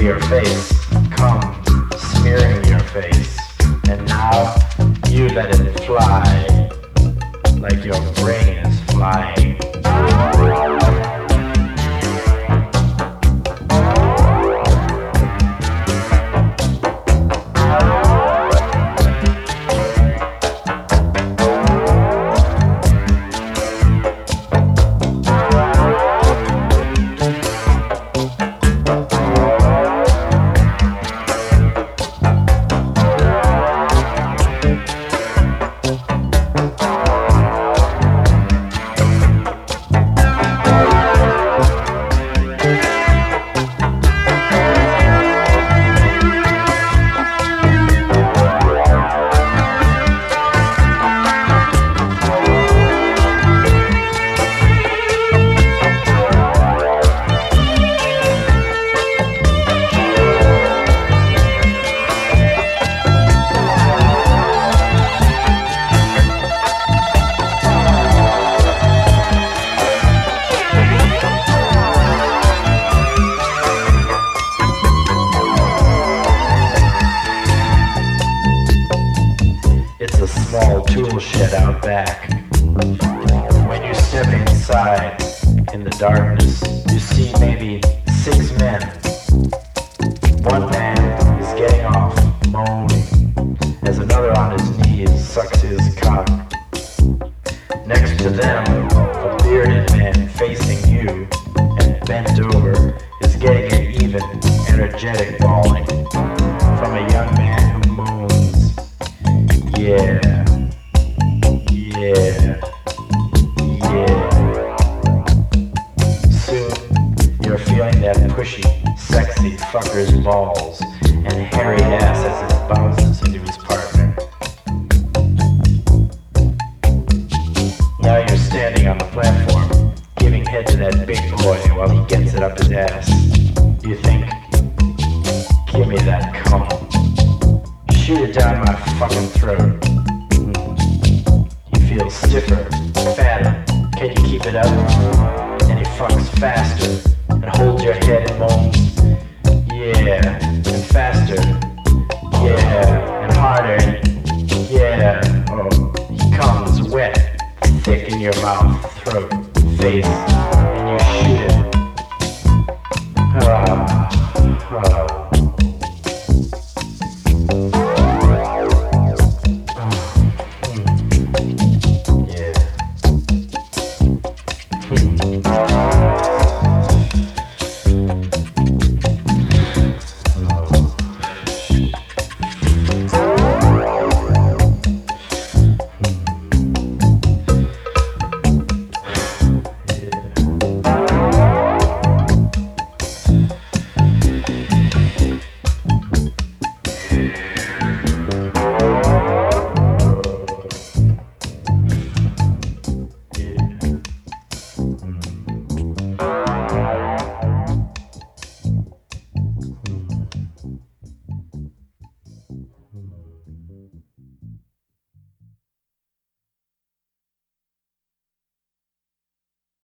your face, come smearing your face, and now you let it fly like your brain is flying. Small tool shed out back. When you step inside in the darkness, you see maybe 6 men. One man is getting off, moaning, as another on his knees sucks his cock. Next to them, a bearded man facing you and bent over is getting an even, energetic bawling from a young man who moans, yeah. Yeah, yeah. Soon, you're feeling that pushy, sexy fucker's balls and hairy ass as it bounces into his partner. Now you're standing on the platform, giving head to that big boy while he gets it up his ass. You think, give me that cum. Shoot it down my fucking throat. Feels stiffer, fatter. Can you keep it up? And he fucks faster and holds your head and moans, yeah.